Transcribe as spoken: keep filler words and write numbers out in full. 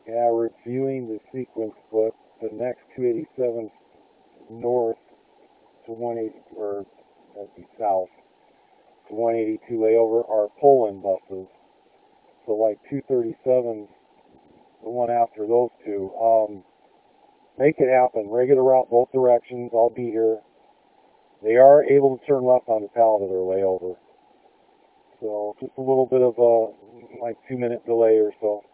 Yeah, reviewing the sequence book, the next two eighty-sevens north to one eighty, or that'd be south to one eighty-two layover are Poland buses. So like two thirty-sevens, the one after those two. Um, make it happen. Regular route both directions. I'll be here. They are able to turn left on the pallet of their layover. So just a little bit of a like two minute delay or so.